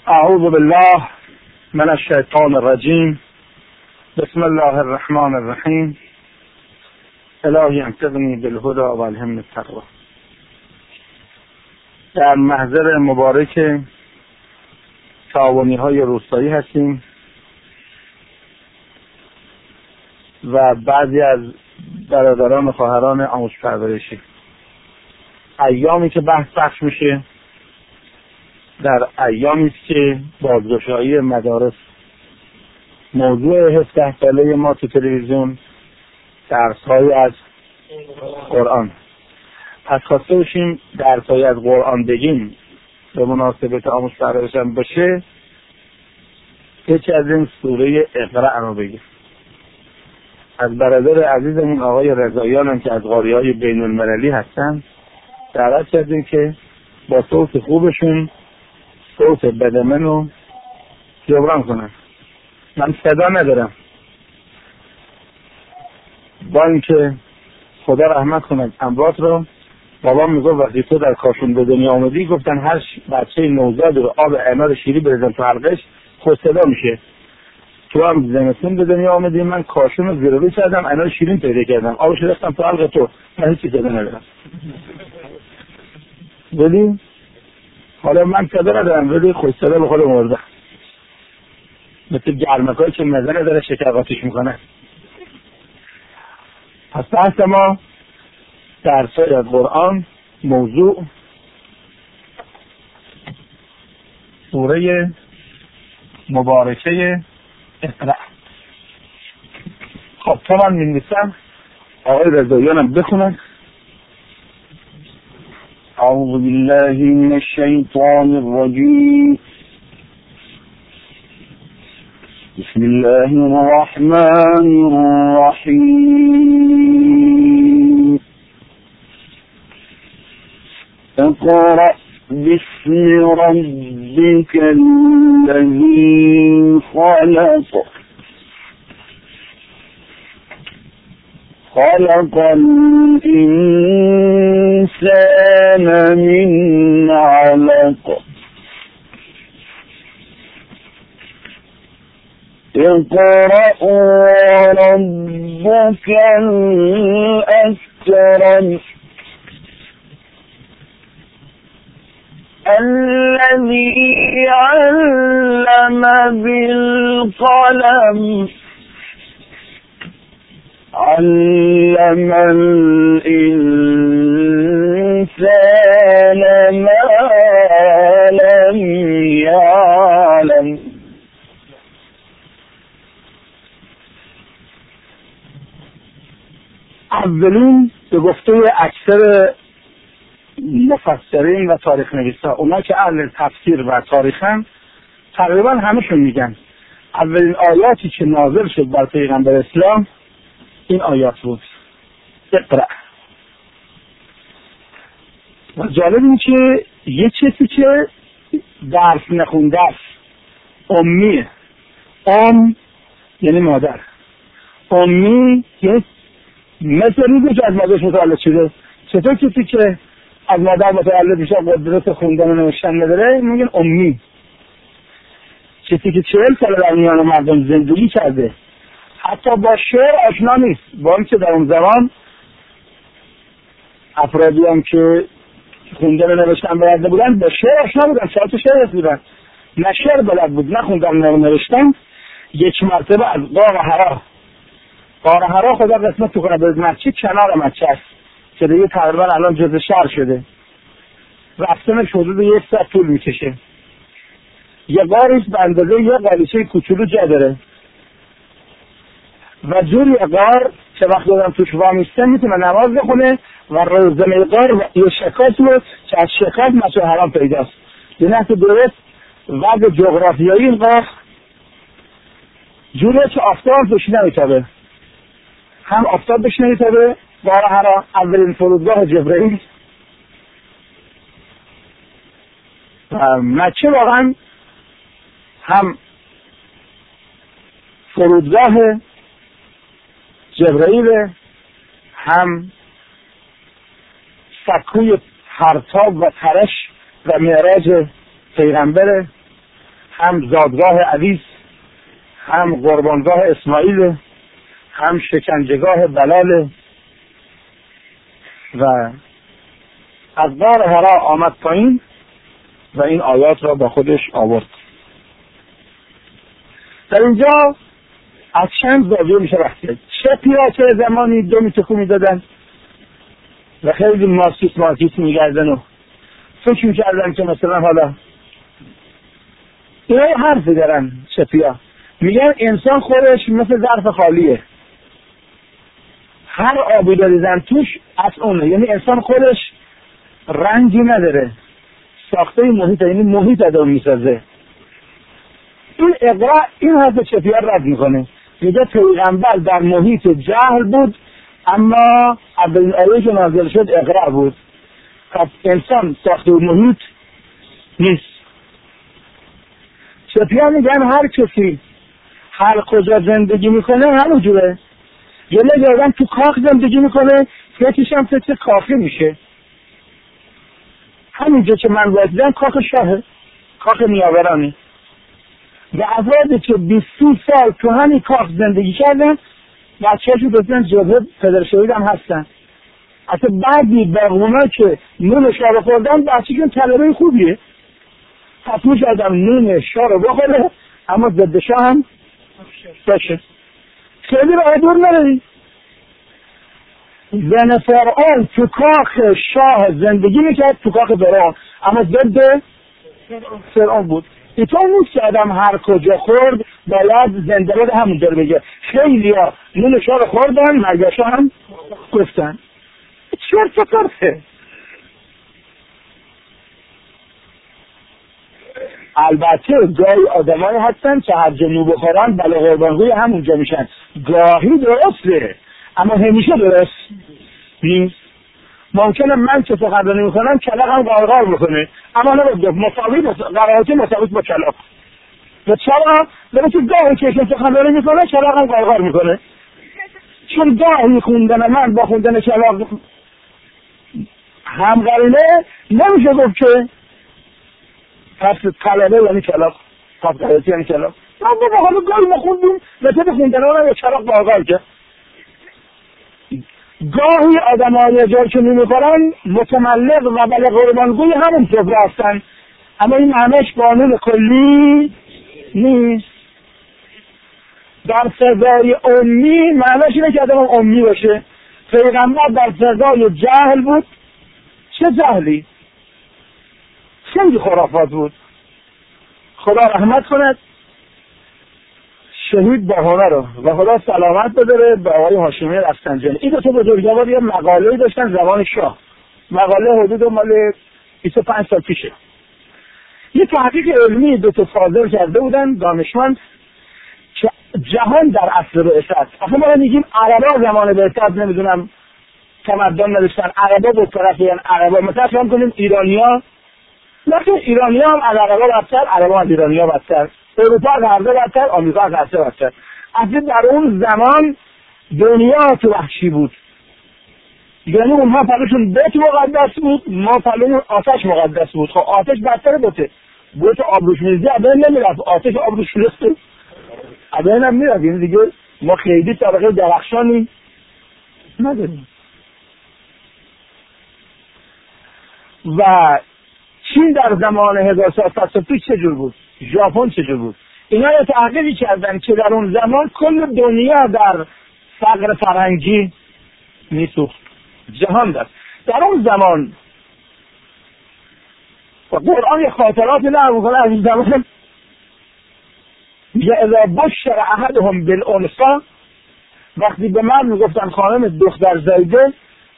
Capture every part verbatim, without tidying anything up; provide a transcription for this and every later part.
اعوذ بالله من الشیطان الرجیم. بسم الله الرحمن الرحیم. الهی انقذنی بالهدى و الهمنی التقوی. در محضر مبارک تعاونی های روستایی هستیم و بعضی از برادران و خواهران آموزش پرورشی. ایامی که بحث پخش میشه در ایامی است که بازگشایی مدارس موضوع هفده ساله ما تو تلویزیون درس‌های از قرآن. پس خواسته باشیم درس‌های از قرآن بگیم به مناسبت آموزش پرورش هم باشه، یکی از این سوره اقرأ رو بگیم. از برادر عزیزمون آقای رضاییان هم که از قاری‌های بین المللی هستن دعوت کردیم که با صوت خوبشون صوت بد منو جبران کنن. من صدا ندارم، با اینکه خدا رحمت کند اموات رو. بابا میگفت وقتی تو در کاشون به دنیا آمدی گفتن هر بچه نوزاد رو آب انار شیری بریزن تو حلقش خود صدا میشه. تو هم زمستون به دنیا آمدی، من کاشون رو زیروی کردم انار شیرین پیدا کردم آبش رفتم تو حلق تو، من هیچی صدا ندارم. ولی حالا من صدا ندارم ولی خود صدا به خود مرده، مثل گرمکایی که مزه نداره شکر قاطیش میکنه. پس بحث ما درس‌های از قرآن، موضوع سوره مبارکه اقرأ. خب تا من می‌نویسم آقای رضاییانم بخونن. اعوذ بالله من الشیطان الرجیم. بسم الله الرحمن الرحیم. اقرأ باسم ربك الذي خلق خلق الإنسان من علق اقرأ وربك الأكرم الذي علم بالقلم علم الإنسان ما لم يعلم. اولین به گفته اکثر مفسرین و تاریخ نویسا، اونا که اهل تفسیر و تاریخن، تقریبا همشون میگن اولین آیاتی که نازل شد بر پیغمبر اسلام این آیات بود، اقرأ. و جالب این که یه چیزی که درس نخونده است، امیه. ام یعنی مادر، امی یعنی مثل روزی که از مادرش متولد شده. چطور کسی که از مادر متولد میشه قدرت خوندن و نوشتن نداره میگن امی. کسی که چهل سال در میان مردم زندگی کرده حتی با شعر آشنا نیست، با اینکه در اون زمان افرادی هم که خوندن و نوشتن بلد بودن با شعر آشنا بودن، ساعت شعر بودن، نه شعر بلد بود نه خوندن و نوشتن. یک مرتبه از غار حرا غار حرا خدا قسمت تو کنه به مسجد کنار مسجد است که دیگه تقریبا الان جزء شهر شده، رفتنش حدود یک ساعت طول میکشه. یه غاریش به اندازه یه قالیچه کوچولو جا داره و جوری غار که وقتی آدم توش وامیسته میتونه نماز بخونه و روزنه غار یه شکاف رو که از شکاف مسجد حرام پیداست. یه نحو درست وضع جغرافیایی این غار جوریه که آفتاب بهش نمیتابه، هم آفتاب بهش نمیتابه. غار حرا اولین فرودگاه جبرئیل و مکه واقعا هم فرودگاه جبرئیل هم سکوی پرتاب و ترش و معراج پیغمبره هم زادگاه عویس، هم قربانگاه اسماعیل، هم شکنجهگاه بلال. و از غار حرا آمد پایین و این آیات را با خودش آورد. در اینجا از چند زاویه میشه رفته. شپیا چه زمانی دو میتکو میدادن و خیلی مارکسیست مارکسیست میگردن و فکر میکردن که مثلا حالا اینا حرفی دارن. شپیا میگن انسان خودش مثل ظرف خالیه، هر آبی داریزن توش از اونه، یعنی انسان خودش رنگی نداره، ساخته محیط، یعنی محیط ادام میسازه. این اقرا این حرف شپیا رد میکنه، میگه پیغمبر در محیط جهل بود اما اولین آیه که نازل شد اقرا بود. پس انسان ساخته محیط نیست. شپیا میگن هر کسی هر کجا زندگی میکنه همونجوره. یه لگردن تو کاخ زندگی میکنه، فکرش هم فکر کاخی میشه. همینجا که من وایدم کاخ شاهه، کاخ نیاورانی. و افرادی که بیست سال تو همین کاخ زندگی کردن بچه هاشو بزن جبه پدر شهید هم هستن. حتی بعدی برغونا که نون شاه رو خوردن بچه که طلبه خوبیه، پس میشه آدم نون شاه رو بخوره اما ضد شاه هم باشه. خیلی راه دور نداری. زن فرعون تو کاخ شاه زندگی میکرد، تو کاخ فرعون، اما ضد فرعون بود. اینطور نیست که آدم هر کجا خورد باید زنده بود همونجا رو بگه. خیلی ها نون شاه رو خوردن مرگشا هم گفتن. چرت پرته. البته گاهی آدمایی هستن که هر جنوب بخورن بلا قربانگوی همونجا میشن. گاهی درسته اما همیشه درست نیست. ممکنه من که سخنرانی میکنم کلاغ هم غارغار بکنه اما نباید مساوی قرائتی مساوی با کلاغ. و چرا؟ برای که گاهی که سخنرانی میکنه کلاغ هم غارغار میکنه. چون گاهی خوندن من با خوندن کلاغ هم قرینه نمیشه گفت که پس کلاغه یعنی کلاغ، پس قرائتی یعنی کلاغ. ما با حالا گاهی ما خوندیم مثل خوندن ها رو کلاغ غارغار کرد. گاهی آدم های جار که نمیخورن متملق و بله قربانگوی همون سفره هستن اما این همش قانون کلی نیست. در سزای امی معنیش اینه که آدم امی باشه. پیغمبر در سزای جهل بود. چه جهلی؟ خیلی خرافات بود. خدا رحمت کند شهید باهانه رو و خدا سلامت بداره به آقای هاشمی رفسنجانی. این دو تا بزرگوار یه مقاله‌ای داشتن زبان شاه. مقاله حدود مال بیست و پنج سال پیشه. یه تحقیق علمی دو تا فاضل کرده بودن دانشمند که جهان در عصر بعثت. اصلا ما میگیم عربا زمان بعثت نمیدونم تمدن نداشتن، عربا بود طرفیان عربا. مثلا فهم کنیم ایرانیا، لیکن ایرانیا هم از عربا بدتر، عربا از ایرانیا بدتر، اروپا از غربه بدتر، آمریکا از غربه بدتر. اصلا در اون زمان دنیا تو وحشی بود. یعنی اونها پلوشون بیت مقدس بود، ما پلوشون آتش مقدس بود. خب آتش بدتر بوده. بوده آبروش میزی ابین نمیرفت، آتش آبروش رسته ابین هم میرفت. یعنی دیگه ما خیلی طبقه درخشانی نداریم. و چین در زمان هزار و سیصد پیش چجور بود؟ ژاپن چجور بود؟ اینا یه تحقیقی کردن که در اون زمان کل دنیا در فقر فرهنگی میسوخت. جهان در در اون زمان و قرآن یه خاطراتی نقل می‌کنه از این زمان. میگه اذا بشر احدهم بالانثی، وقتی به من میگفتن خانم دختر زایده،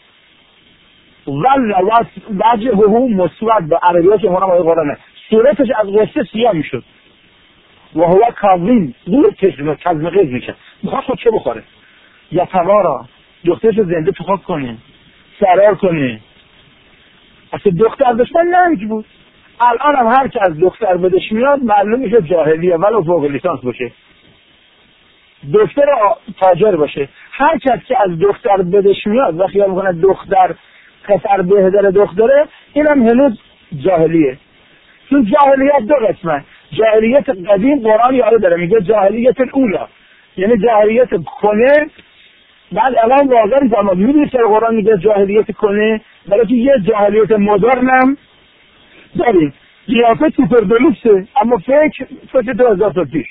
ول وجهه مسود، به عربیات هنم آیه قرآنه، صورتش از غصه سیاه میشد. و هو کاظیم، دور چشمه کزمقیز میشه، میخواد خود چه بخوره یا توارا دخترش زنده تو خاک کنه فرار کنه. اصلا دختر داشتن نمیج بود. الان هم هر که از دختر بدش میاد معلوم میشه جاهلیه ولو فوق لیسانس باشه، دکتر تاجر باشه. هر کس که از دختر بدش میاد و خیال میکنه دختر پسر بهتر دختره، اینم هنوز جاهلیه. چون جاهلیت دو قسمه، جاهلیت قدیم قرآن یاد داره، میگه جاهلیت اولا، یعنی جاهلیت کنه. بعد الان واقعا زمان میدونی چرا قرآن میگه جاهلیت کنه؟ برای که یه جاهلیت مدرن هم داریم، قیافه سوپر دلوکسه اما فکر فکر دو هزار سال پیش.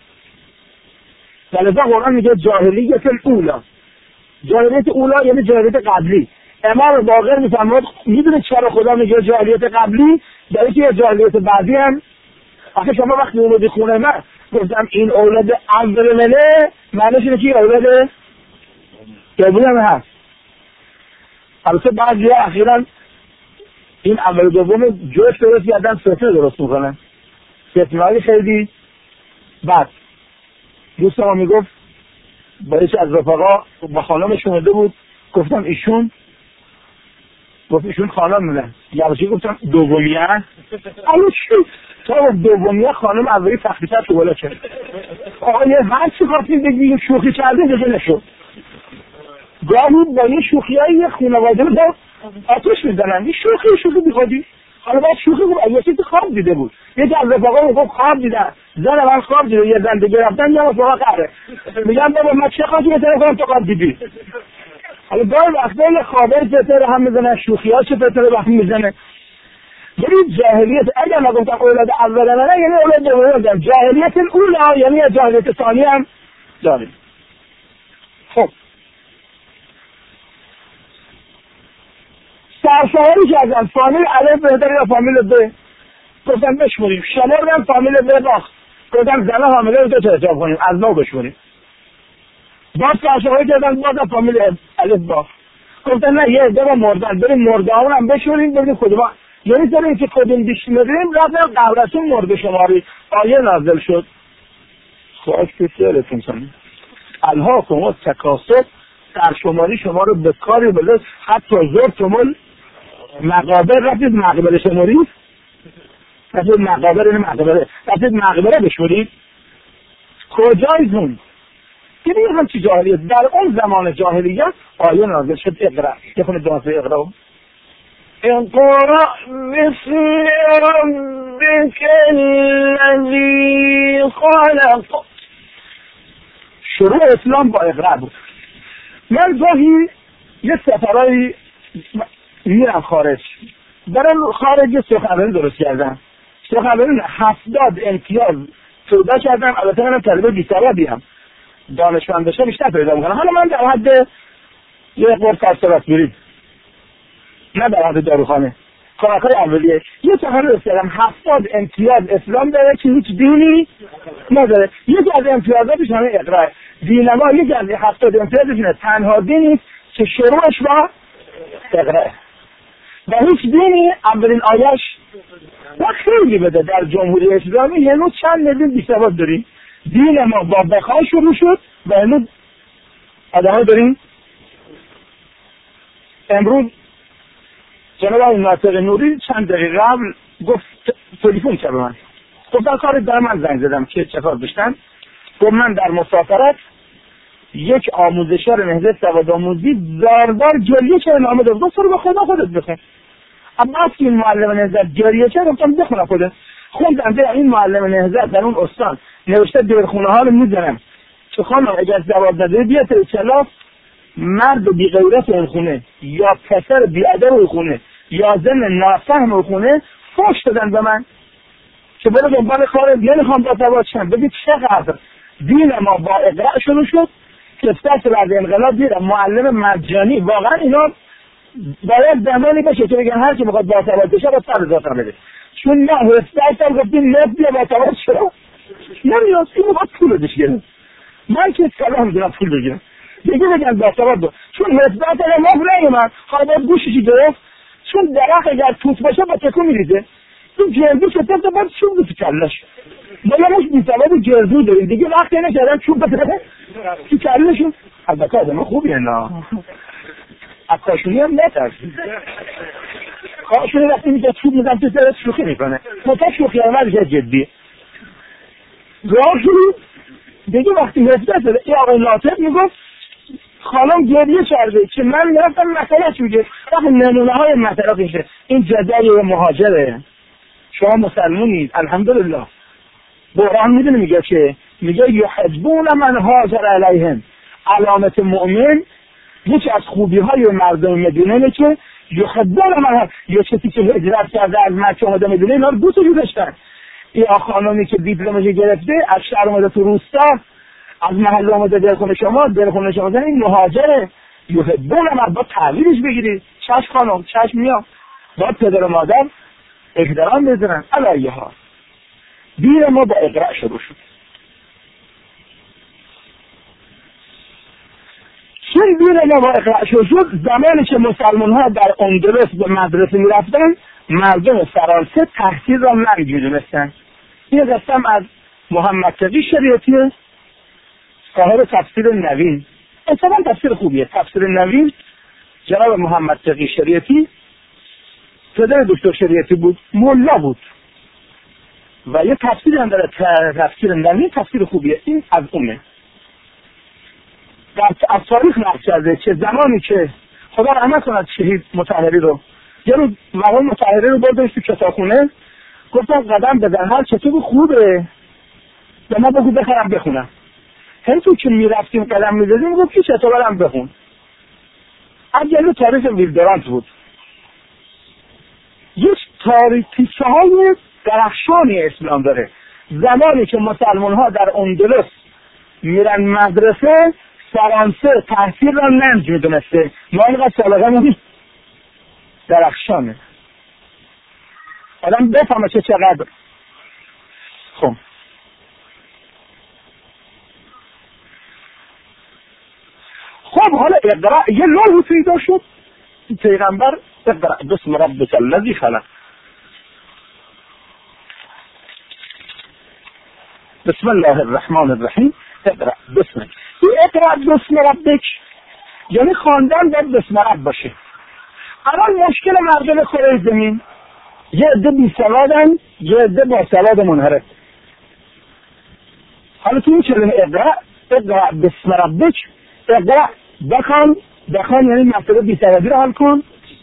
لذا قرآن میگه جاهلیت اولا. جاهلیت اولا یعنی جاهلیت قبلی. امام باقر میفرماد میدونه چرا خدا میگه جاهلیت قبلی؟ برای که یه جاهلیت بعدی هم. آخه شما وقتی اولادی خونه من گفتم این اولاد اول منه، معنیش اینه که اولاد دومی هم هست. البته بعضی ها اخیراً این اول دوم جوش درست کردن، فتنه درست میکنن، فتنه‌های خیلی بد. دوست ما میگفت با یکی از رفقا با خانمش اومده بود، گفتم ایشون، گفت ایشون خانم نه، یواشی گفتم دومیه هست. اما چی؟ تا دومیه خانم اولی تخلیصت رو بالا کرد. آقای هر چی خواستیم بگیم شوخی کرده دیگه نشد. گاهی با این شوخی های یه خانواده رو آتش میزنن، این شوخی شوخی بیخودی. حالا باید شوخی بود، اگه چیزی خواب دیده بود، یکی از رفقا میگفت خواب دیدن، زن من خواب دیده، یه زن دیگه رفتن، یه رفقا قهره میگم بابا من چه خواهی بهتره کنم تو خواب دیدی. حالا گاهی وقتا خوابه فتره هم میزنن، شوخی ها چه فتره به هم میزنه. برید جاهلیت اگر نگفتم اولاد اوله نه یعنی اولاد دومه، جاهلیت اولا یعنی جاهلیت ثانی هم داریم. خب سرشاهری که ازم فامیل الف بهتر یا فامیل ب، گفتم بشمونیم. شمردم فامیل ب باخت، گفتم زنه حامله رو دو تا حساب کنیم، از نو بشمونیم. باز سرشاهری که ازم بازم فامیل الف باخت، گفتم نه یه عده با مردن، بریم مرده همون هم بشمونیم ببینیم کدوم. یعنی سر این که کدوم بیشمریم رفتم قبرتون مرده شماری، آیه نازل شد. خواهش که سیرتون کنیم الهاکم التکاثر، در شماری شما رو به کاری بلد حتی زرتم مقابر. رفتید مقبره شماری، رفتید مقابر اینه مقبره، رفتید مقبره بشمارید. کجایتون؟ یعنی یه همچی جاهلیت در اون زمان جاهلیت آیه نازل شد. اقرأ، یخونه دانسه اقرأ اقرأ بسم ربک الذی خلق. شروع اسلام با اقرأ بود. من گاهی یه سفرهایی میرم خارج، برم خارج یه سخنرانی درست کردم، سخنرانی هفتاد امتیاز پیدا کردم. البته منم طالب بی‌سوادیم، دانشمند بشم بیشتر پیدا میکنم. حالا من در حد یه قرص سرسرات برید، نه در حد داروخانه، کمک‌های اولیه یه سخنرانی درست کردم. هفتاد امتیاز اسلام داره که هیچ دینی نداره. یکی از امتیازاتش همه اقرأ. دین ما یکی از هفتاد امتیازش اینه تنها دینی که شروعش با اقرأ و هیچ دینی اولین آیش و خیلی بده. در جمهوری اسلامی هنوز چند میلیون بی‌سواد داریم. دین ما با بخا شروع شد و هنوز آدم‌ها داریم. امروز جناب آقای ناطق نوری چند دقیقه قبل گفت، تلفن کرد به من، گفتن کار در من زنگ زدم که چطور بشتن. گفت من در مسافرت یک آموزشار نهضت سواد آموزی زاردار گریه که نامه داد. گفت رو به خدا خودت بخون. اما از این معلم نهضت گریه کرد، گفتم بخونم خودت. خوندم در این معلم نهضت در اون استان نوشته دورخونه ها رو میزنم که خانم اگر جواب نداری بیا تو کلاس، مرد بی غیرت اون خونه یا پسر بی ادب اون خونه یا زن نافهم اون خونه فوش دادن به من که برو دنبال کار نمیخوام با سواد شم. ببین چقدر دین ما با اقرأ شروع شد که سپس بعد انقلاب دیدم معلم مجانی. واقعا اینا باید زمانی باشه که بگن هر کی میخواد با سواد بشه با سر ذات بده، چون نه هستن گفتیم نه بیا با سواد شو، نمیاد این میخواد پول بدش گرفت. من که سلام دارم پول بگیرم دیگه بگن با سواد دو، چون نسبت ما نمیاد حالا گوششی گرفت، چون درخت اگر توت باشه با تکون میریزه. تو گردو شده تا باید چوب بسی کلش باید مش بیسواد گردو داریم دیگه، وقتی نکردن چوب بسه تو کلشون. البته آدم خوبی هنه، از کاشونی هم نترسی، کاشونی وقتی میگه چوب میزن تو سرت شوخی میکنه، مطلب شوخی هم ورشه جدی راه شروع دیگه. وقتی نسبت داره ای آقای ناطق میگفت خانم گریه کرده که من میرفتم مسئله میگه وقتی نمونه های مسئله میشه این جزایی مهاجره، شما مسلمونید الحمدلله، قرآن میدونه میگه که میگه یحبون من هاجر علیهم. علامت مؤمن یکی از خوبی های مردم مدینه اینه که یحبون من، یه کسی که هجرت کرده از مکه اومده مدینه اینا رو دوست داشتن. این خانمی که دیپلمش گرفته از شهر اومده تو روستا، از محله اومده در خونه شما، در خونه شما زن این مهاجره. یحبون من با تعبیرش بگیری چشم خانم چشم میام، با پدر و مادر احترام بذارن. علیه ها دین ما با اقرأ شروع شد. چون دین ما با اقرأ شروع شد، زمانی که مسلمان ها در اندلس به مدرسه می رفتن، مردم فرانسه تحصیل را نمی‌دونستن. این قسم از محمد تقی شریعتی، صاحب تفسیر نوین. اصلا تفسیر خوبیه. تفسیر نوین جناب محمد تقی شریعتی پدر دکتر شریعتی بود، مولا بود و یه تفسیر هم داره، تفسیر نوین تفسیر خوبیه. این از اونه. در از تاریخ نقل کرده که زمانی که خدا رحمت کند شهید مطهری رو، یه رو مقام مطهری رو بردش تو کتابخونه، گفتن قدم بزن هر کتاب خوبه به ما بگو بخرم بخونم. هر تو که میرفتیم قدم میزدیم گفت که کتاب هم بخون. از جلو تاریخ ویلدرانت بود. یک تاریخی های درخشانی اسلام داره. زمانی که مسلمان ها در اندلس میرن مدرسه، فرانسه تحصیل را ننج میدونسته. ما اینقدر سالقه مونی درخشانه. آدم بفهمه چه چقدر. خب خب حالا اقرأ یه لوح پیدا شد. پیغمبر اقرأ بسم ربک الذی خلق. بسم الله الرحمن الرحیم. اقرأ بسم این اقرأ بسم ربک یعنی خواندن باید بسم رب باشه. الان مشکل مردم کره زمین، یه عده بی سوادن، یه عده با سواد منحرف. حالا تو این کلمه اقرأ، اقرأ بسم ربک، اقرأ بخوان، بخوان یعنی مسئله بی سوادی رو حل کن.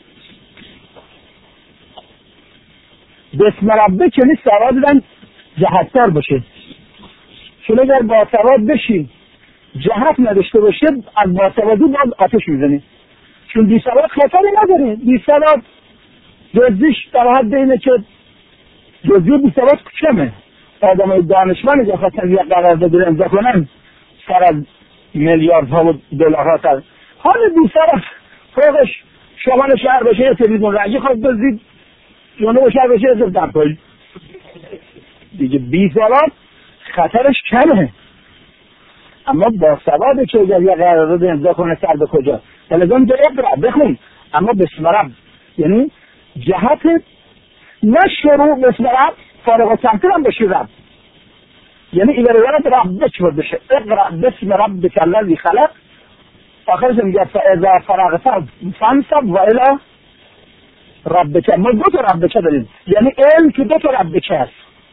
بسم ربک یعنی سواد دادن جهت‌دار باشه. چون اگر با سواد بشی جهت نداشته باشه، از با سوادی باز آتش میزنی. چون بی سواد خطری نداره. بی سواد جزیش در حد اینه که جزی بی سواد کمه. آدمای دانشمندی که خواستن یک قرارداد رو امضا کنن سر از میلیاردها و دلارها سر. حال بی سواد فوقش شمال شهر بشه یه تلویزیون رنگی خواست بزید، جنوب شهر بشه یه در پایی دیگه. بی سواد خطرش کمه. اما با سواده که اگر یه قرارداد امضا کنه سر به کجا تلزام به اقرأ بخون، اما بسم رب یعنی جهت نه شروع بسم رب فارغ التحصیل هم بشی رب، یعنی ایوه رویت رب بچورد بشه. اقرأ بسم ربک الذی خلق. آخرش میگه فاذا فرغت فانصب و الی ربک. ما دو تا ربک داریم، یعنی علم که دو تا ربک هست.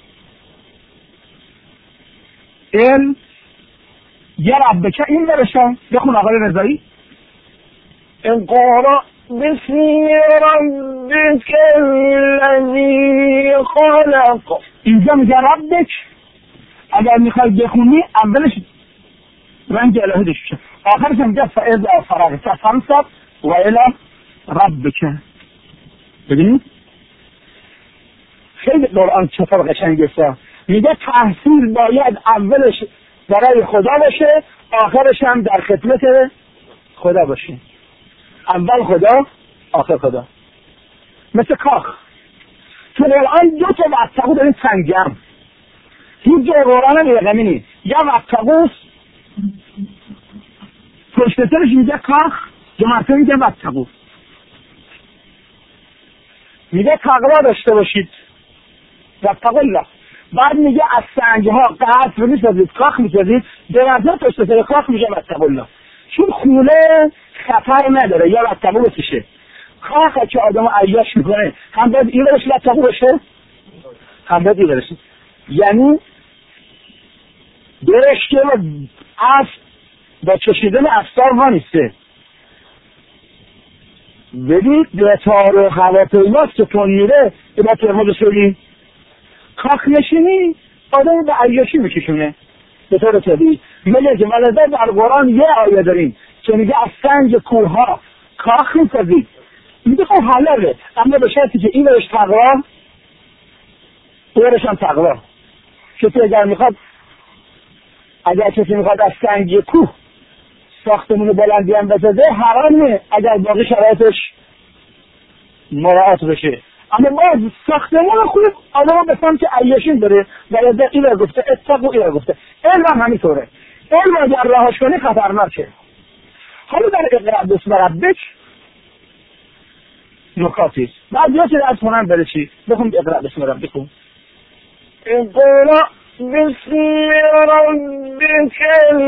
علم یه ربک این برشان بخون آقای رضایی. اقرأ بسم ربک الذی خلق. اینجا میگه ربک. اگر میخوای بخونی اولش رنگ الهی داشته باشه، آخرش میگه فاذا فرغت فانصب و الی ربک. ببینید خیلی قرآن چطور قشنگه. میگه تحصیل باید اولش برای خدا باشه، آخرش هم در خدمت خدا باشه. اول خدا آخر خدا. مثل کاخ. تو الان دو تا وطقو داریم سنگم. هیچ جای قرآن هم یقمی نیست. یا وطقوست پشتترش میگه کاخ، یا مرتبه میگه وطقو. میگه تقوا داشته باشید وطقو الله. بعد میگه از سنگها قصر میسازید، کاخ میسازید، به نظر پشتتر کاخ میگه وطقو الله. چون خونه خطر نداره یا وطقو بسیشه. کاخ که آدم عیاش میکنه هم باید این برش وطقو بشه هم باید این برشه. یعنی درشکه و اصل با چشیدن افسار ها نیسته. ببید قطار و هواپیماست که تون میره با ترمز شدی کاخ نشینی آدم به عیاشی میکشونه به طور طبیعی. مگه که ولذا در قرآن یه آیه داریم که میگه از سنگ کوهها کاخ میسازید، میگه خب حلاله، اما به شرطی که این برش تقوا برش هم تقوا. کسی اگر میخواد اگر کسی میخواد از سنگ کوه ساختمون بلندی هم بسازه حرامه اگر باقی شرایطش مراعات بشه. اما باز ساختمون خوب آدم به سمت عیاشین داره، ولذا این رو گفته اتقوا، این رو گفته. علم هم همینطوره، علم اگر رهاش کنی خطرناکه. حالا در اقرأ بسم ربک نکاتی بعد یا چه از کنن بره چی؟ بخون اقرأ بسم ربک. اقرأ بسم ربک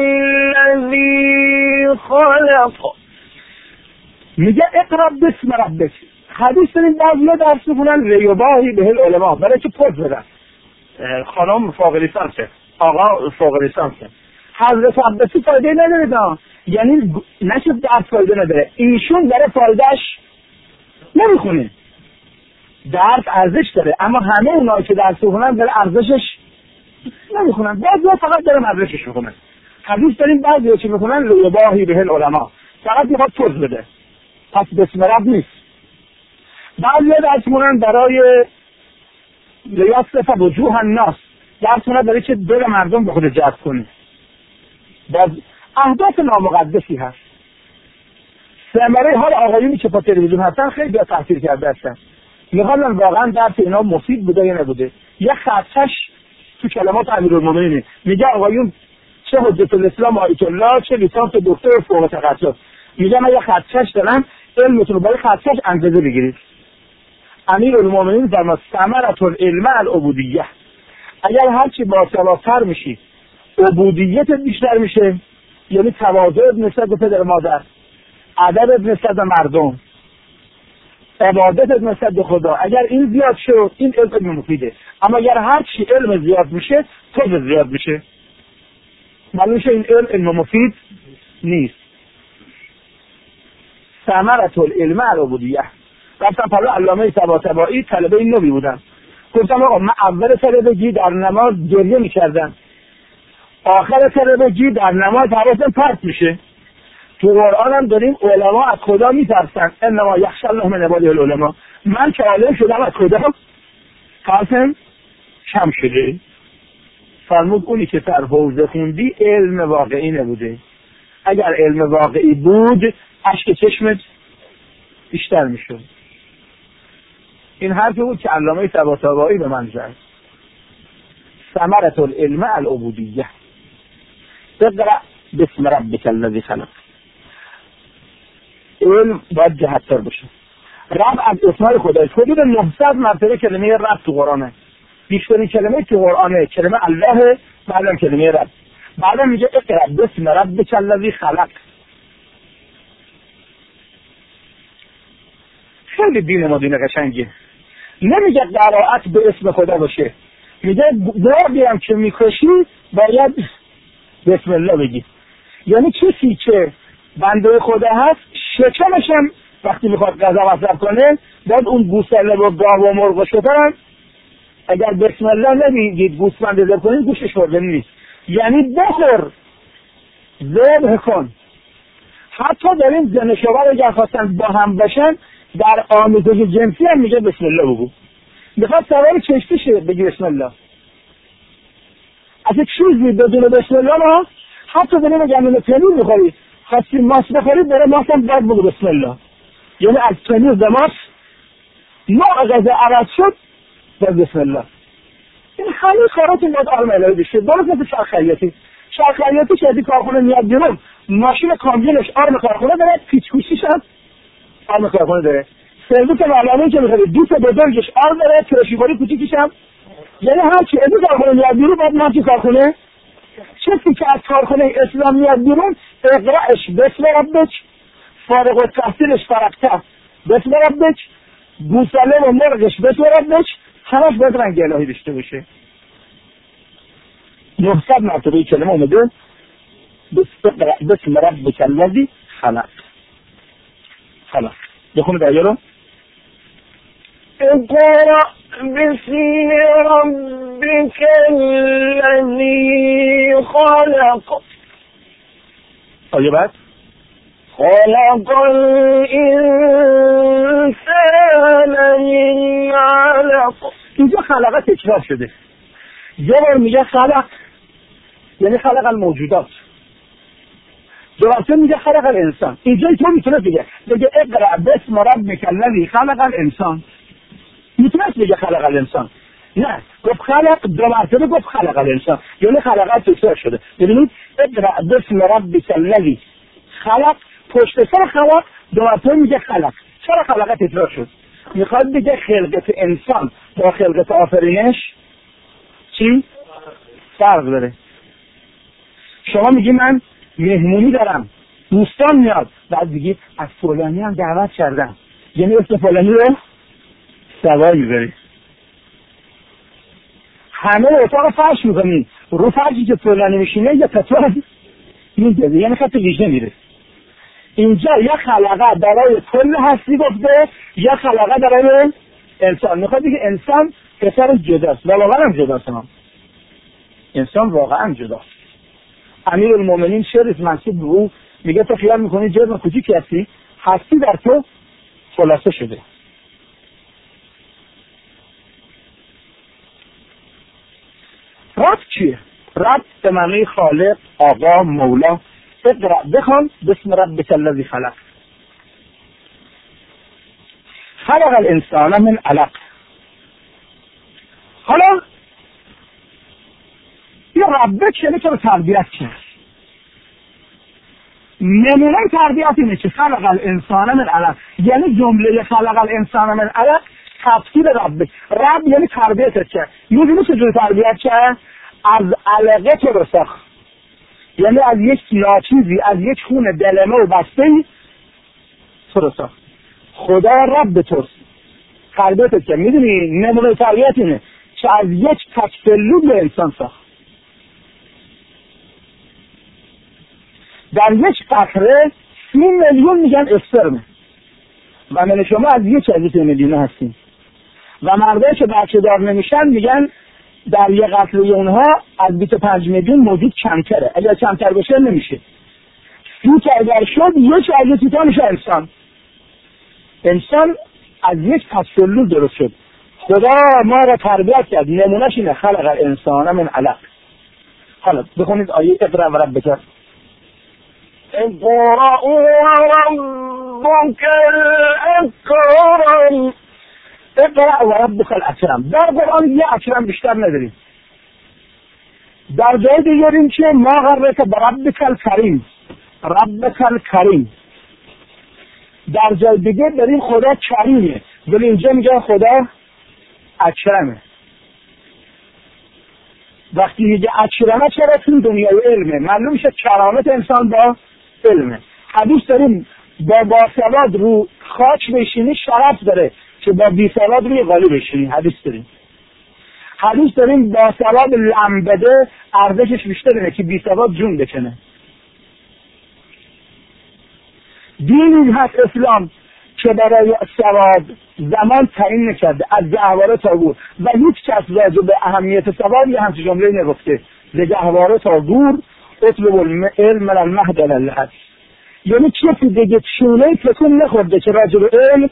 الذی خلق. میگه اقرأ بسم ربک. حدیث داریم بعضی درس میکنن ریوباهی به العلماء، برای که پوز بدن. خانم فوق لیسانسه، آقا فوق لیسانسه. حضرت عباسی فایده نداره، یعنی نشد درس فایده نداره، ایشون داره فایدهش نمیخونه. درس ارزش داره، اما همه اونایی که درس میخونن داره ارزشش نمیخونن، بعضی فقط داره ارزشش میخونن. حدیث داریم بعضی که میخونن ریوباهی به العلماء، فقط میخواد پوز بده، پس بسم رب نیست. بعضی درس میخونن برای لیاصف وجوه الناس، درس میخونن برای که دل مردم به خود جذب کنه. باز اهداف نامقدسی هست. ثمره حال آقایونی که با تلویزیون هستن خیلی بیا تحصیل کرده هستن، میخوان واقعا درس اینا مفید بوده یا نبوده. یه خطش تو کلمات امیرالمومنین میگه آقایون چه حجت الاسلام آیت الله، چه لیسانس دکتر فوق تخصص، میگه من یه خطش دارم، علمتون رو برای خطش اندازه بگیرید. امیرالمومنین فرمود ثمرة العلم العبودیه، اگر هرچی باصلاح‌تر میشی عبودیت بیشتر میشه، یعنی تواضع نسبت به پدر مادر، ادب نسبت به مردم، عبادت نسبت به خدا. اگر این زیاد شد این علم مفیده، اما اگر هر چی علم زیاد میشه توز زیاد میشه، معلوم شه این علم علم مفید نیست. ثمرة العلم العبودیه. رفتم پلو علامه طباطبایی، طلبه این نبی بودم، گفتم آقا من اول طلبگی در نماز گریه میکردم، آخر طلبگی در نماز حواسم پرت میشه. تو قرآن هم داریم علما از خدا میترسن، انما یخشی الله من عباده العلماء. من که عالم شدم از خدا ترسم کم شده. فرمود اونی که در حوزه خوندی علم واقعی نبوده، اگر علم واقعی بود اشک چشمت بیشتر میشد. این حرفی بود که علامه طباطبایی به من زد. ثمرة العلم العبودیه. اقرأ بسم ربک الذی خلق. علم باید جهت‌تر باشه. رب از اسمای خدای، حدود نهصد مرتبه کلمه رب تو قرآنه. بیشترین کلمه تو قرآنه کلمه الله، بعدم کلمه رب. بعدم میگه اقرأ بسم ربک الذی خلق. خیلی دین ما دین قشنگه. نمیگه قرائت به اسم خدا باشه، میگه دعایی هم که میکشی باید بسم الله بگی. یعنی کسی که بنده خدا هست شکمش هم وقتی میخواد غذا مصرف کنه باید اون گوساله و گاو و مرغ و شتر اگر بسم الله نمیگید گوسفند ذبح کنید گوشش خوردنی نیست، یعنی بخور ذبح کن. حتی در این زن شوهر اگر خواستن با هم باشن در آمیزش جنسی هم میگه بسم الله بگو. میخواد سوار کشتی شه بگی بسم الله. از یک چیزی بدون بسم الله ما حتی داریم گندم پنیر میخوری، خواستی ماس بخوری برای ماس هم باید بگو بسم الله. یعنی از پنیر به ماس نوع غذا عوض شد باید بسم الله. این همه کارات این باید آرم الهی بشه. درست مثل شرق خیاطی. شرق خیاطی که ازی کارخونه میاد بیرون ماشین کامبینش آرم کارخونه داره، پیچکوشیش هم آرم کارخونه داره، سرویس معلومه که میخواد دوست بزرگش آرم داره، کرشیباری کوچیکش هم. یعنی هر چی ازی کارخونه میاد بیرون باید ماشین کارخونه. چیزی که از کارخونه اسلام میاد بیرون اقرأش بسم ربک، فارغ التحصیلش فرقته بسم ربک، گوساله و مرغش بسم ربک، همش باید رنگ الهی داشته باشه. نهصد مرتبه کلمه اومده بسم ربک الذی خلق. خلق بخونه دریا رو. اقرأ بسم ربك الذي خلق آیه بعد خلق الانسان من علق. اینجا خلقه تکرار شده، یه بار میگه خلق یعنی خلق الموجودات، دوباره میگه خلق الانسان. اینجا تو میتونه بگه بگه اقرأ باسم ربک الذی خلق الانسان، میتونه بگه خلق الانسان، نه گفت خلق، دوباره گفت خلق الانسان، یعنی خلقه تکرار شده. ببینید اقرأ باسم ربک الذی خلق، پشت سر خلق دوباره میگه خلق. چرا خلقه تکرار شد؟ میخواد بگه خلقت انسان با خلقت آفرینش چی؟ فرق داره. شما میگی من مهمونی دارم، دوستان میاد، بعد میگی از فلانی هم دعوت کردم، یعنی اسم فلانی رو سوار میبری، همه اتاق فرش میکنی، رو فرشی که فلانی میشینه یا پتوان میدازی، یعنی خط ویژه میره. اینجا یا خلقه برای کل هستی گفته یا خلقه برای انسان. میخواد بگه انسان پسر جداست و واقعا هم جداست. هم انسان واقعا جداست. امیر المومنین شعرش منصوب به او میگه تو خیال میکنی جرم کوچیکی هستی، هستی در تو خلاصه شده. رب چیه؟ رب به معنی خالق، آقا، مولا. اقرأ بخوان بسم ربک الذی خلق. خلق الانسان من علق. حالا یا ربک یعنی که رو تربیت کرد. نمونه تربیت اینه که خلق الانسان من علق، یعنی جمله خلق الانسان من علق تفسیر ربک. رب یعنی تربیت کرد. میدونی چجوری تربیت کرد؟ از علقه تو رو ساخت، یعنی از یک ناچیزی، از یک خون دلمه و بسته‌ای تو رو ساخت. خدا رب توست، تربیتت کرد. میدونی نمونه تربیت اینه که از یک تکفلود به انسان ساخت. در یک قطره سی میلیون میگن اسپرمه و من شما از یک از یک میلیون هستیم و مردایی که بچه دار نمیشن میگن در یک قطره اونها از بیست و پنج میلیون موجود کمتره، اگر کمتر بشه نمیشه. سوت اگر شد یک از یک تا میشه انسان. انسان از یک تکفلود درست شد. خدا ما را تربیت کرد. نمونهش اینه خلق الانسان من علق. حالا بخونید آیه اقرأ و ربک. اقرأ وربک الاکرم. اقرأ و ربک الاکرم. در قرآن یه اکرم بیشتر نداریم. در جای دیگریم که ما غرک بربک الکریم، ربک الکریم. در جای دیگر داریم خدا کریمه، ولی اینجا میگه خدا اکرمه. وقتی میگه اکرمه چرا؟ تو دنیای علمه، معلوم میشه کرامت انسان با علمه. حدیث داریم با باسواد رو خاک بشینی شرف داره که با بیسواد روی قالی بشینی. حدیث داریم حدیث داریم باسواد لم بده ارزشش بیشتره که بیسواد جون بکنه. دینی هست اسلام که برای سواد زمان تعیین نکرده از گهواره تا گور و هیچ کس راجع به اهمیت سواد یه همچه جمله نگفته. ز گهواره تا گور اطلب العلم من المهد الی اللحد. یعنی کسی دیگه چونه تکون نخورده که راجع به علم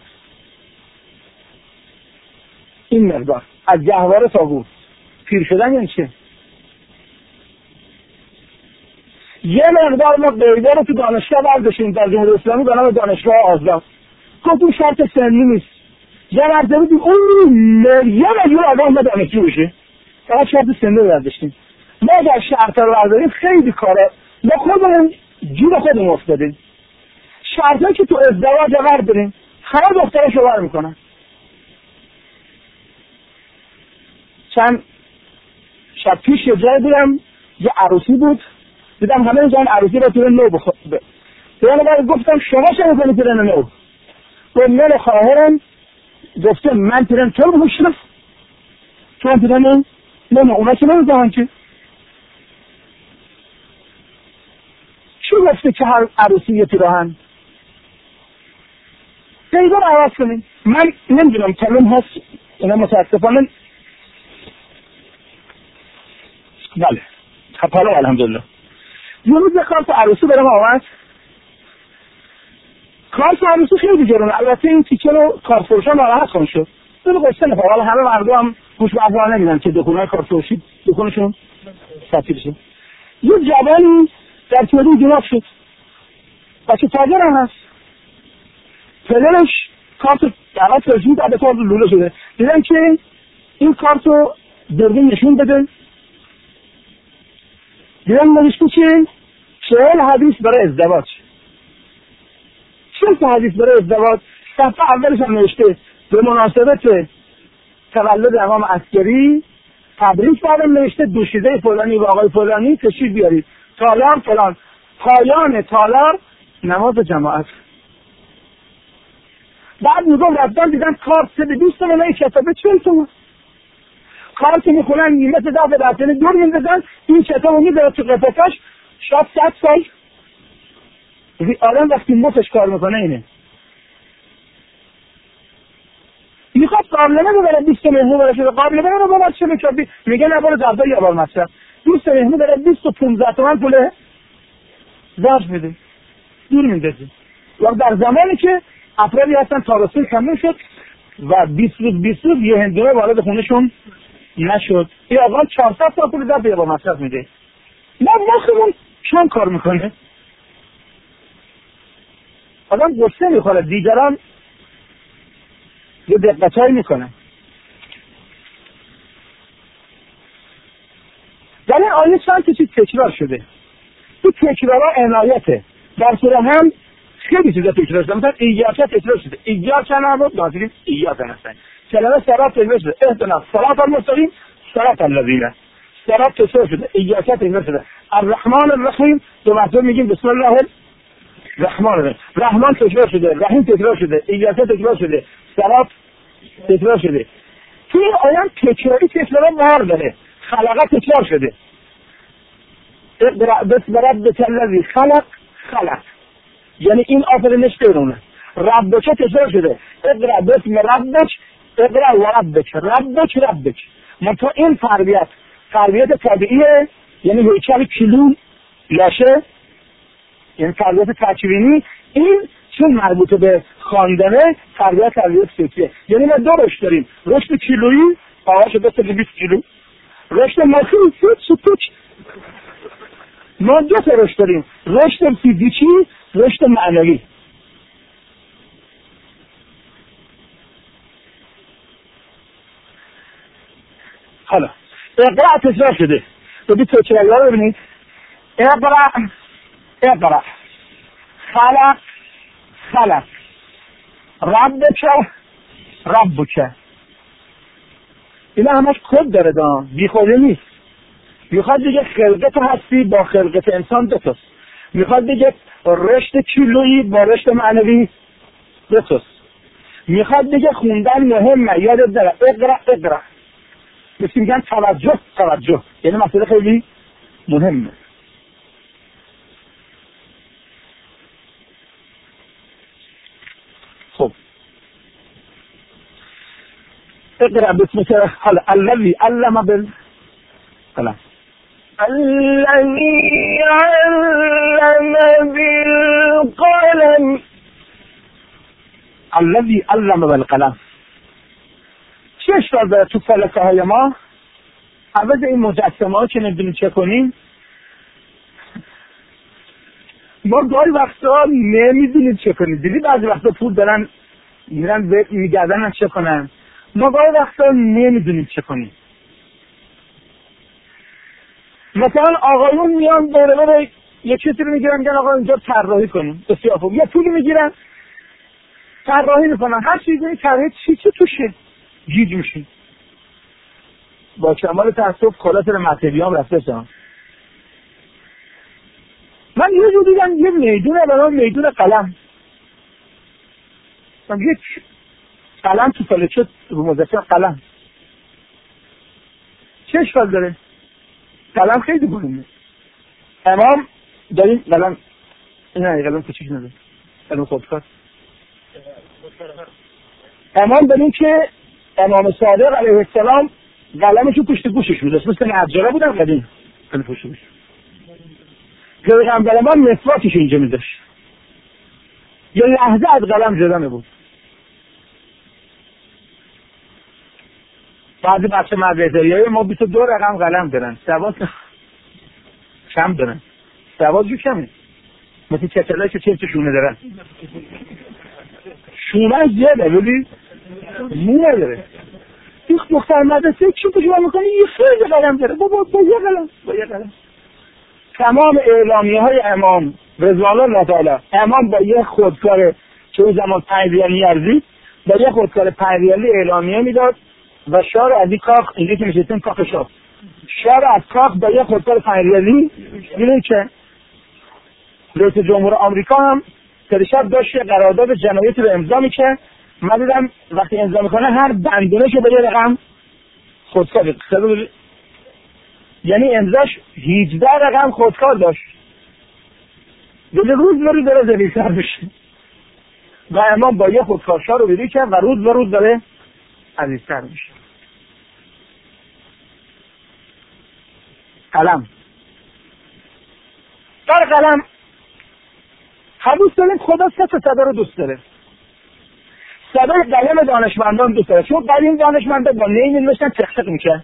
این مقدار از گهواره تا گور پیر شدن. یعنی چه؟ یه مقدار ما قیده رو تو دانشگاه برداشتیم در جمهوری اسلامی به نام دانشگاه آزاد. گفت اون شرط سنی نیست. یه مرده بودیم اون یه میلیون آدم به دانشجو بشه، فقط شرط سنی رو برداشتیم. ما در شرط رو برداریم خیلی کاره، ما خودمون جور خودمون افتادیم. شرطه که تو ازدواج برداریم همه دخترش رو بر میکنن. چند شب پیش یه جای بودم، یه عروسی بود، دیدم همه جان عروسی رو تیرن نو بخواه. بیانه باید گفتم شما چه میکنی تیرن نو؟ گفت من خواهرم گفته من تیرن تو رو بخوشتم تو هم تیرن نو؟ نه نه اونا که نمیزمان که چون گفته که هر عروسی یه تیراهن دیگه رو عوض کنیم. من نمیدونم کلم هست اینا متاسفانه بله حالا الحمدلله. یه روز کارت عروسی برام آمد. کارت عروسی خیلی گرونه، البته این تیکه رو کارفروشا ناراحت خون شد. دل قصه نفر، حالا همه مردم هم گوش به افرا نمیدن که دکونهای کارفروشی دکونشون سطیر شد. یه جوانی در تیاری جناب شد، بچه تاجر هم هست، پدرش کارت دعوت رسید داده کارت لوله شده. دیدن که این کارت رو درگه نشون بده، دیدن نوشته که چهل حدیث برای ازدواج، چهل حدیث برای ازدواج. صفحه اولش هم نوشته به مناسبت تولد امام عسکری تبریک برام، نوشته دوشیزه فلانی و آقای فلانی تشریف بیارید، تالار فلان، پایان تالار نماز جماعت. بعد میگم رفتن دیدن کارت سه بیست تومن، این کتابه چهل تومن. کارت میخونن نیمت دفعه درتنی دور میندازن، این کتاب رو میداره تو قفقش، شاید صد سال. آدم وقتی مخش کار میکنه اینه. میخواد قابلمه ببره بیست مهمون بره شده، قابلمه رو بابا چه میکردی؟ میگه نباره زبده یا بار مصرف. بیست مهمون بره بیست و پونزده تومن پوله ظرف میده، دور میندازه. و در زمانی که افرادی هستن تابستون کمون شد و بیست روز بیست روز یه هندونه وارد خونهشون نشد، این آقا چهارصد تا پول زبده یا بار مصرف میده. ما مخمون چون کار میکنه؟ آدم گسته میخوره، دیگران یه دقتایی میکنن. در این آیه چند تا چیز تکرار شده. این تکرارها عنایته. در سوره هم خیلی چیزا تکرار شده. مثلا ایاک تکرار شده، ایاک نعبد نازلین ایاک نستعین. کلمه صراط تکرار شده، اهدنا الصراط المستقیم صراط الذین. صراط تکرار شده، ایاک تکرار شده. الرحمن الرحیم دو مرتبه میگیم بسم الله الرحمن الرحیم. رحمان تکرار شده، رحیم تکرار شده، ایاک تکرار شده، صراط تکرار شده. توی این آیه تکراری تکرار مار داره. خلقه تکرار شده، اقرأ بسم ربک الذی خلق خلق، یعنی این آفرینش برونه. ربک تکرار شده، اقرأ بسم ربک، اقرأ و ربک، ربک ربک. منتها این تربیت تربیت طبیعیه، یعنی هیکل کیلو لاشه، یعنی تربیت تکوینی. این چون مربوط به خواندنه تربیت تربیت فکریه. یعنی ما دو رشد داریم، رشد کیلویی آقا شده تا بیست کیلو، رشد مخی فیچ فیچ. ما دو تا رشد داریم، رشد فیزیکی، رشد معنوی. حالا اقرأ تکرار شده، ببین تکرارها رو ببینید. اقرأ اقرأ، خلق خلق، ربک ربک. اینا همش کد داره دا، بی خوده نیست. میخواد دیگه خلقت هستی با خلقت انسان دوتاست. میخواد دیگه رشد کیلویی با رشد معنوی دوتاست. میخواد دیگه خوندن مهمه، یادت داره اقرأ اقرأ. مثل میگن توجه توجه، یعنی مسئله خیلی مهمه. خب اقرأ باسمك. حالا الذي علم بالقلم، الذي علم بالقلم، الذي علم بالقلم. چه اشکال داره تو فلسفه های ما؟ عوض این مجسمه ها که نمیدونیم چه کنیم، ما گاهی وقتا نمیدونیم چه کنیم. دیدی بعضی وقتا پول دارن میرن میگردن چه کنن، ما گاهی وقتا نمیدونیم چه کنیم. مثلا آقایون میان دوره دوره یه چیزی رو میگیرن میگن آقا اینجا طراحی کنیم، بسیار خوب. یه پولی میگیرن طراحی میکنن، هر چیزی طراحی چی چی توشه گیج میشین. با کمال تاسف خلاص مطلبیام رفته شدم. من یه جو دیدم یه میدونه به نام میدون قلم، من یک قلم تو فلچه رو مذکر قلم. چه اشکال داره؟ قلم خیلی مهمه. امام داریم قلم، نه قلم کوچیک نداره، قلم خودکار. امام داریم که امام صادق علیه السلام قلمشو پشت گوشش می‌ذاشت، مثل نجاره بودن قدیم. خیلی پشت بشه. پیغمبر ما مسواکش اینجا میداشت، یه لحظه از قلم جدا نبود. بعضی بچه مدرسه‌ای ما بیست و دو رقم قلم دارن، سواد کم دارن، سواد جو کمه، مثل چتلایی که چه شونه دارن، شونه زیاده ولی مو نداره. این دختر مدرسه چی پشت میکنه؟ یه خیلی قلم داره، بابا با یه قلم با یه قلم. تمام اعلامیه های امام رضوان الله تعالی، امام با یه خودکار که اون زمان پنج ریالی ارزید، با یه خودکار پنج ریالی اعلامیه میداد و شار از این کاخ، اینجا که میشستیم کاخ شاه، شار از کاخ با یه خودکار پنج ریالی میدونی که رئیس جمهور آمریکا هم شب داشت یه قرارداد جنایتی رو امضا میکنه. من دیدم وقتی امضا میکنه هر بندونه که به یه رقم خودکار، یعنی امضاش هجده رقم خودکار داشت، دیگه روز به روز داره زلیسر بشه و امام با یه خودکارشا رو بیری کرد و روز به روز داره عزیزتر میشه. قلم در قلم حدوث داریم. خدا سه تا صدا رو دوست داره. صدای قلم دانشمندان دوست داره، چون قدیم دانشمندان با نی می‌نوشتن تق تق می‌کرد.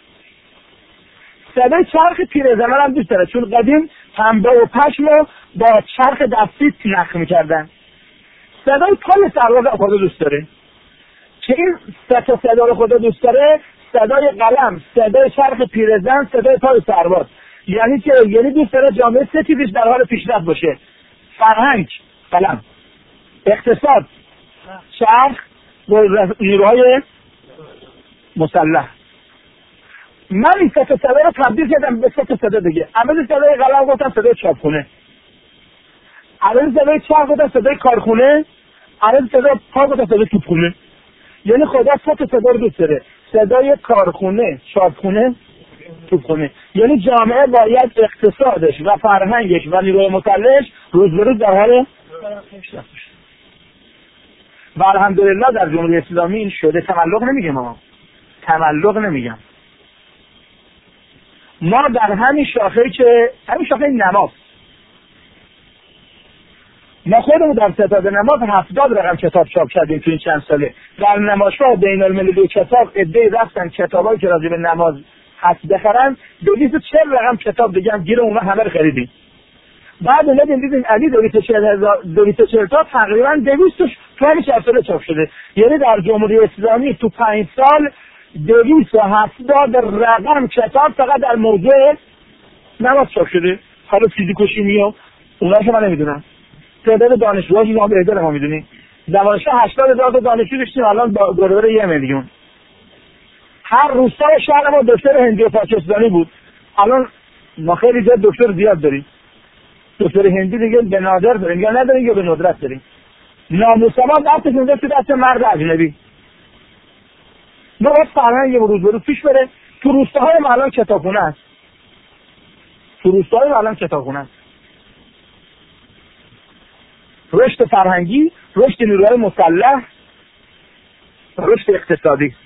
صدای چرخ پیرزن هم دوست داره، چون قدیم پنبه و پشم رو با چرخ دستی نخ می‌کردن. صدای پای سرباز خدا دوست داره. که این سه تا صدا رو خدا دوست داره، صدای قلم، صدای چرخ پیرزن، صدای پای سرباز. یعنی که یعنی دوست داره جامعه سه چیزش در حال پیشرفت باشه: فرهنگ، قلم، اقتصاد، چرخ و نیروهای مسلح. من این سه تا صدا رو تبدیل کردم به سه تا صدا دیگه. اول صدای قلم گفتم صدای چاپخونه، اول صدای چرخ گفتم صدای کارخونه، اول صدای پا گفتم صدای توپخونه. یعنی خدا سه تا صدا رو دوست داره: صدای کارخونه، چاپخونه، توپخونه. یعنی جامعه باید اقتصادش و فرهنگش و نیروی مسلحش روز به روز در حال پیشرفت باشه. و الحمدلله در جمهوری اسلامی این شده. تملق نمیگم، ما تملق نمیگم، ما در همین شاخه که همین شاخه نماز، ما خودمون در ستاد نماز هفتاد رقم کتاب چاپ کردیم تو این چند ساله. در نمایشگاه بین المللی کتاب عده‌ای رفتن کتابایی که راجع به نماز هست بخرن، دویست و چهل رقم کتاب دیگه هم گیر اون همه رو خریدیم. بعد اومدیم دیدیم علی دویست و چهل تا تقریبا دویست تو همین چند ساله چاپ شده. یعنی در جمهوری اسلامی تو پنج سال دویست و هفتاد رقم کتاب فقط در موضوع نماز چاپ شده. حالا فیزیک و شیمی و اونها که من نمیدونم. تعداد دانشجوهایی ما به اداره ما میدونیم. دانشگاه هشتاد هزار تا دانشجو داشتیم، الان برابر یک میلیون. هر روستای شهر ما دکتر هندی و پاکستانی بود، الان ما خیلی زیاد دکتر زیاد داریم. دکتر هندی دیگه به نادر داریم یا نداریم یا به ندرت داریم. ناموسما دستش اونجا تو دست مرد اجنبی. ما باید فرهنگ روز به روز پیش بره. تو روستاهای ما الان کتابخونه است. تو روستاهای ما الان کتابخونه است. رشد فرهنگی، رشد نیروهای مسلح، رشد اقتصادی.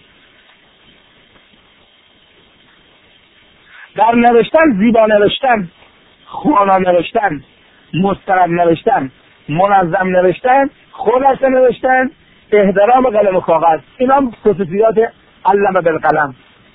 در نوشتن زیبا نوشتن، خوانا نوشتن، مستند نوشتن، منظم نوشتن، خلاصه نوشتن، احترام قلم و کاغذ، اینا هم خصوصیات علم بالقلم.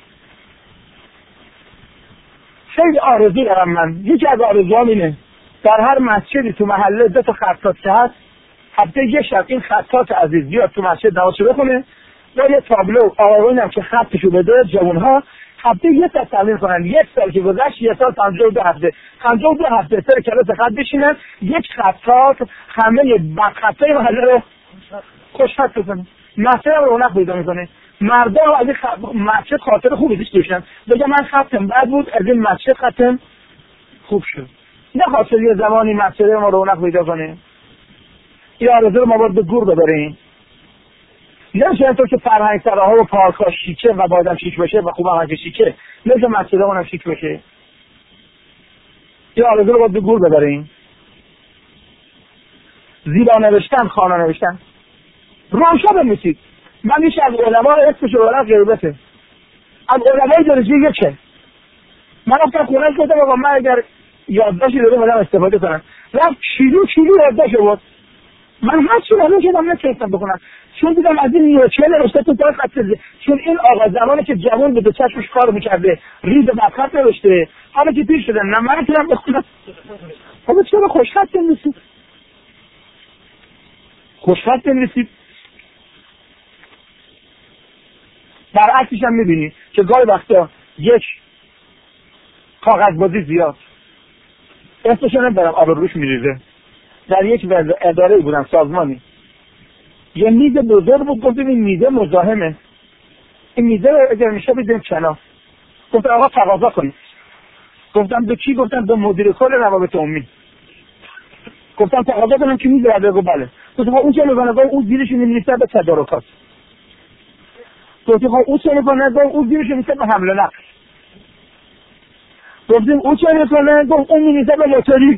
خیلی آرزو دارم من. یکی از آرزوام اینه در هر مسجدی تو محله دو تا خطاط که هست، هفته یه شب این خطاط عزیز بیاد تو مسجد نمازشو بخونه و یه تابلو آقایون هم که خطشو بده، جوان‌ها هفته یه ساعت تمرین کنن. یک سال که گذشت، یه سال پنجاه و دو هفته پنجاه و دو هفته سر کلاس خط بشینن، یک خطاط همه بدخطای محله رو خوش خط بزنه، مسجد رو رونق پیدا میکنه. مردم از این خ... مسجد خاطر خوبی داشتن، بگم من خطم بد بود، از این مسجد خطم خوب شد. نه خاطر یه زمانی مسجد ما رونق پیدا کنه. این آرزو رو ما باید به گور ببریم. نمیشه اینطور که فرهنگ سراها و پارک‌ها شیکه و بادم شیک بشه و خوب هم شیکه، نمیشه مسجدمون هم شیک بشه. این آرزو رو باید به گور ببریم. زیبا نوشتن، خوانا نوشتن، روشا بنویسید. من میشه از علما اسمش رو برم غیبته، از علمای درجه یکه، من رفتم خونه گفتم آقا من اگر یادداشتی دارم بدم استفاده کنم. رفت کیلو کیلو یادداشت بود. من هر چی نمی کردم نتونستم بکنم، چون دیدم از این نوچه نوشته تو پای خط زده. چون این آقا زمانی که جوان بوده چشمش کار میکرده ریز بخط نوشته، حالا که پیر شدن نه من نتونم بخونم. حالا چرا خوشخط نمیسید؟ خوشخط نمیسید؟ برعکسش هم میبینی که گاهی وقتا یک کاغذ بازی زیاد اسمش نمیبرم آب روش میریزه. در یک اداره بودم سازمانی، یه میز بزرگ بود، گفتیم این میزه مزاحمه، این میزه رو اگر میشه بدیم کنار. گفتم آقا تقاضا کنید. گفتم به کی؟ گفتم به مدیر کل روابط عمومی. گفتم تقاضا کنم که میز رو بله. گفتم اون چه نگاه اون زیرش می‌نویسه به تدارکات. گفتم اون چه نگاه اون زیرش می‌نویسه به حمل و نقل. گفتیم اون چه نگاه گفت اون می‌نویسه به لاتاری.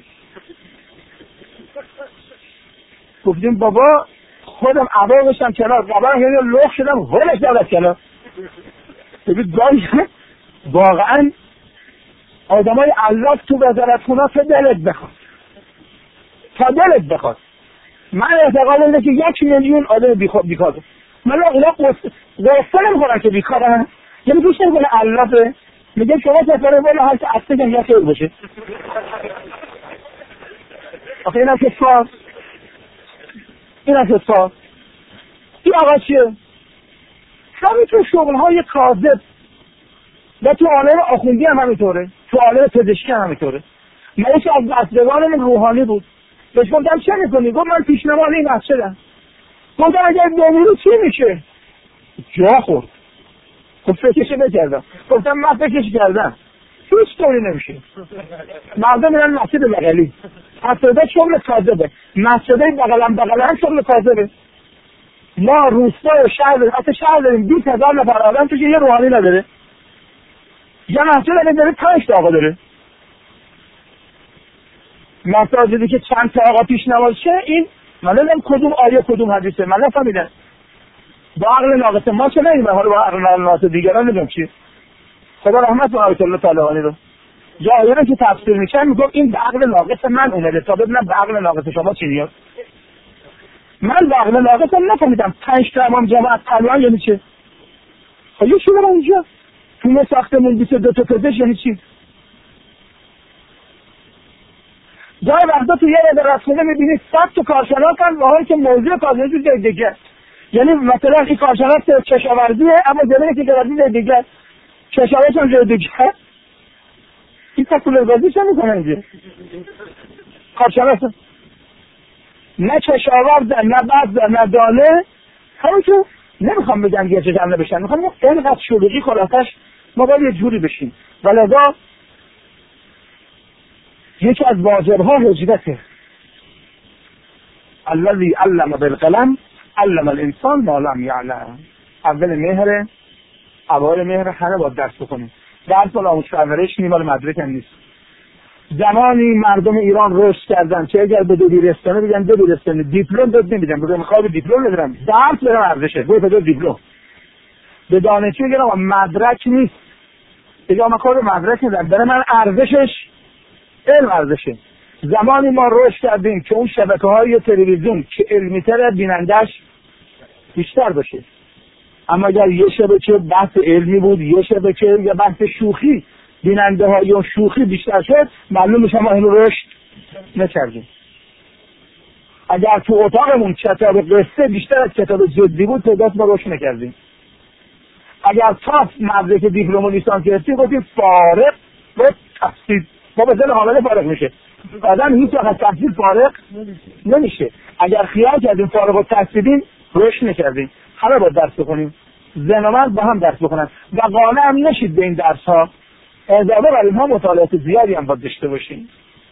گفتیم بابا خودم عبا بشم کنار، قبلا یه لخ شدم ولش دارد کنار. ببین گاهی واقعا آدم های علاف تو وزارت خونه تا دلت بخواد تا دلت بخواد. من اعتقاد اینه که یک میلیون آدم بیکاره. من اونا قصه نمیخورن که بیکارن، یعنی گوش نمیکنه علافه، میگه شما سفره بالا هر که اصلا کم یک خیر باشه. آخه این هم که ساز این هم که ساز این آقا چیه؟ همینطور شغلهای کاذب و تو عالم آخوندی هم همینطوره، تو عالم پزشکی هم همینطوره. من یکی از بستگانم روحانی بود، بهش گفتم چه میکنی؟ گفت من پیشنماز این مسجدم. گفتم اگر بمیری چی میشه؟ جا خورد. خب فکرش بکردم. گفتم من فکرش کردم هیچ طوری نمیشه. مردم میرن مسجد بغلی، مسجد شغل کاذبه، مسجد بغلم بغلم شغل کاذبه. ما روستا و شهر داریم، حتی شهر داریم بیست هزار نفر آدم توش یه روحانی نداره. یه مسجد داره پنج تا آقا داره. مساجدی که چند تا آقا پیش نماز شه، این من نمیدونم کدوم آیه کدوم حدیثه، من نفهمیدم. با عقل ناقص ما چه نمیدونم، حالا با عقل ناقص دیگران نمیدونم چی. خدا رحمت کنه آیت الله طالقانی رو. یا آیه رو که تفسیر میکنه میگم این به عقل ناقص من اومده تا ببینم به عقل ناقص شما چی میاد. من به عقل ناقص نفهمیدم پنج تا امام جماعت قلوان یعنی چه؟ خب یه شما اونجا تو ما ساختمون بیست و دو تا پزشک یعنی چی؟ جای وقتا تو یه اداره رسانه میبینید صد تا کارشناس هم واقعی که موضوع کارشناسی جای دیگه، یعنی مثلا این کارشناس کشاورزیه اما زمینی که گردی جای دیگه، کشاورزش هم جای دیگه. این تکولر بازی چه میکنه اینجا؟ کارشناس نه کشاورزن نه بزن نه دانه، همون که نمیخوام بگم گرچه جمله بشن، میخوام اینقدر شلوغی خلاصش ما باید یه جوری بشیم. ولذا یکی از واجبها هجرته. الذی علم بالقلم علم الانسان ما لم یعلم. اول مهر اوایل مهر همه باید درس بکنیم. درس و آموزش پرورش نیمال مدرک هم نیست. زمانی مردم ایران رشد کردن که اگر به دو بیرستانه بگن دو بیرستانه دیپلم داد نمیدن، بگم میخوام دیپلم بدم درس بدم ارزشه گوی پدر دیپلم به دانشجو میگن آقا مدرک نیست، بگم من کار مدرک ندارم، برای من ارزشش علم ارزشه. زمانی ما رشد کردیم که اون شبکه‌های تلویزیون که علمی‌تر بینندش بیشتر باشه، اما اگر یه شبکه بحث علمی بود یه شبکه یا بحث شوخی بیننده ها یا شوخی بیشتر شد، معلوم میشه ما اینو رشد نکردیم. اگر تو اتاقمون کتاب قصه بیشتر از کتاب جدی بود تعداد ما رشد نکردیم. اگر تاپ مدرک دیپلم و لیسانس گرفتی گفتیم فارغ و تفسیر، ما به ذهن حامله فارغ میشه. آدم هیچ وقت تفسیر فارغ نمیشه. اگر خیال کردیم فارغ و تحصیلیم رشد نکردیم. همه باید درس بکنیم، زن و مرد با هم درس بکنن و قانع هم نشید به این درس ها. اضافه بر اینها مطالعات زیادی هم باید داشته باشیم.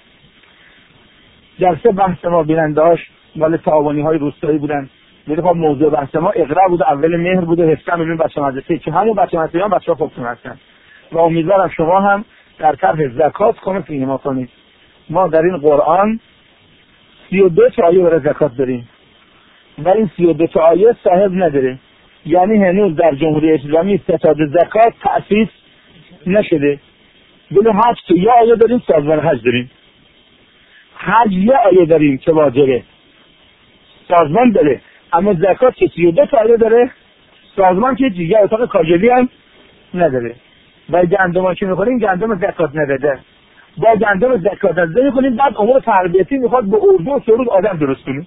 جلسه بحث ما بیننده هاش مال تعاونی های روستایی بودن، یعنی خب موضوع بحث ما اقرا بود، اول مهر بود و هفته میلیون بچه مدرسه که همون بچه مدرسه هم بچه ها خوبتون هستن و امیدوارم شما هم در طرح زکات کنید اینما کنید. ما در این قرآن سی و دو تا آیه برای زکات داریم و این سی و دو تا آیه صاحب نداره، یعنی هنوز در جمهوری اسلامی ستاد زکات تأسیس نشده بله حج که یه آیه داریم سازمان حج داریم. حج یه آیه داریم که واجبه، سازمان داره. اما زکات که سی و دو تا آیه داره، سازمان که دیگه اتاق کاجلی هم نداره. و گندم که میخوریم گندم زکات نداره، با گندم زکات نداره میکنیم. بعد امور تربیتی میخواد به اردو و سرود آدم درست کنیم.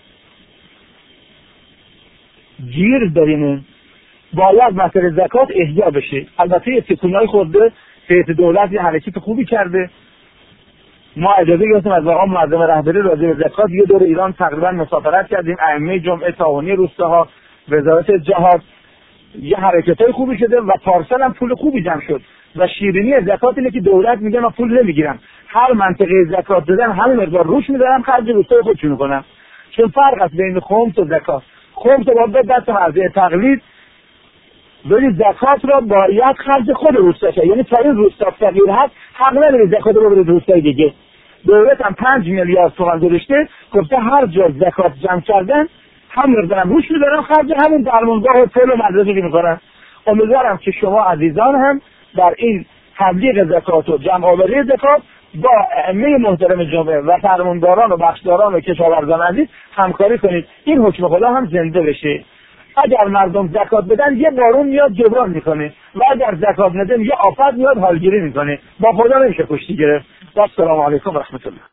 گیر داریم. باید مسئله زکات احیا بشه. البته یه تکونای خورده، هیئت دولت یه حرکت خوبی کرده. ما اجازه گرفتیم از مقام معظم رهبری راجع به زکات یه دور ایران تقریبا مسافرت کردیم. ائمه جمعه تعاونی روستاها، وزارت جهاد، یه حرکتای خوبی شده و پارسال هم پول خوبی جمع شد. و شیرینی زکات اینه که دولت میگه من پول نمیگیرم، هر منطقه زکات دادن همین مقدار روش میذارم، خرج روستای خودشون میکنم. چون فرق است بین خمس و زکات. خمس رو باید دست مرزه تقلید، ولی زکات را باید خرج خود روستا شه. یعنی تا این روستا فقیر هست حق نداره زکات رو بده روستای دیگه. دولت هم پنج میلیارد تومان گذاشته، گفته هر جا زکات جمع کردن هم مقدارم روش میذارم، خرج همون درمانگاه و پل و مدرسه که میکنن. امیدوارم که شما عزیزان هم در این تبلیغ زکات و جمع آوری زکات با ائمه محترم جمعه و فرمانداران و بخشداران و کشاورزان عزیز همکاری کنید. این حکم خدا هم زنده بشه. اگر مردم زکات بدن یه بارون میاد جبران میکنه، و اگر زکات ندن یه آفت میاد حالگیری میکنه. با خدا نمیشه کشتی گرفت. السلام علیکم و رحمت الله.